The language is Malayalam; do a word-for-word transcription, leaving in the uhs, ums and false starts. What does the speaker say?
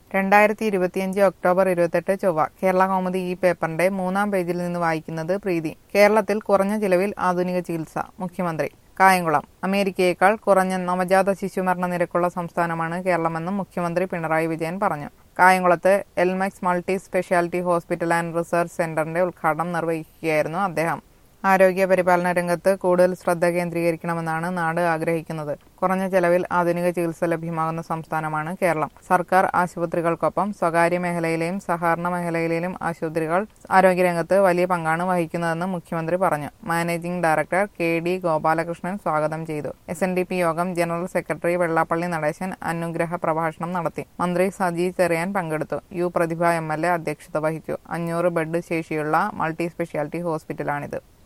രണ്ടായിരത്തി ഇരുപത്തിയഞ്ച് ഒക്ടോബർ ഇരുപത്തെട്ട് ചൊവ്വ. കേരള കൗമുദി ഈ പേപ്പറിന്റെ മൂന്നാം പേജിൽ നിന്ന് വായിക്കുന്നത് പ്രീതി. കേരളത്തിൽ കുറഞ്ഞ ചിലവിൽ ആധുനിക ചികിത്സ. മുഖ്യമന്ത്രി കായംകുളം. അമേരിക്കയേക്കാൾ കുറഞ്ഞ നവജാത ശിശുമരണ നിരക്കുള്ള സംസ്ഥാനമാണ് കേരളമെന്നും മുഖ്യമന്ത്രി പിണറായി വിജയൻ പറഞ്ഞു. കായംകുളത്ത് Elmex multi speciality hospital and research സെന്ററിന്റെ ഉദ്ഘാടനം നിർവഹിക്കുകയായിരുന്നു അദ്ദേഹം. ആരോഗ്യ പരിപാലന രംഗത്ത് കൂടുതൽ ശ്രദ്ധ കേന്ദ്രീകരിക്കണമെന്നാണ് നാട് ആഗ്രഹിക്കുന്നത്. കുറഞ്ഞ ചെലവിൽ ആധുനിക ചികിത്സ ലഭ്യമാകുന്ന സംസ്ഥാനമാണ് കേരളം. സർക്കാർ ആശുപത്രികൾക്കൊപ്പം സ്വകാര്യ മേഖലയിലെയും സഹകരണ മേഖലയിലെയും ആശുപത്രികൾ ആരോഗ്യരംഗത്ത് വലിയ പങ്കാണ് വഹിക്കുന്നതെന്ന് മുഖ്യമന്ത്രി പറഞ്ഞു. Managing director K D Gopalakrishnan സ്വാഗതം ചെയ്തു. എസ് എൻ ഡി പി യോഗം ജനറൽ സെക്രട്ടറി വെള്ളാപ്പള്ളി നടേശൻ അനുഗ്രഹ പ്രഭാഷണം നടത്തി. മന്ത്രി സജി ചെറിയാൻ പങ്കെടുത്തു. U Prathibha M L A അധ്യക്ഷത വഹിച്ചു. അഞ്ഞൂറ് ബെഡ് ശേഷിയുള്ള മൾട്ടി സ്പെഷ്യാലിറ്റി ഹോസ്പിറ്റലാണിത്.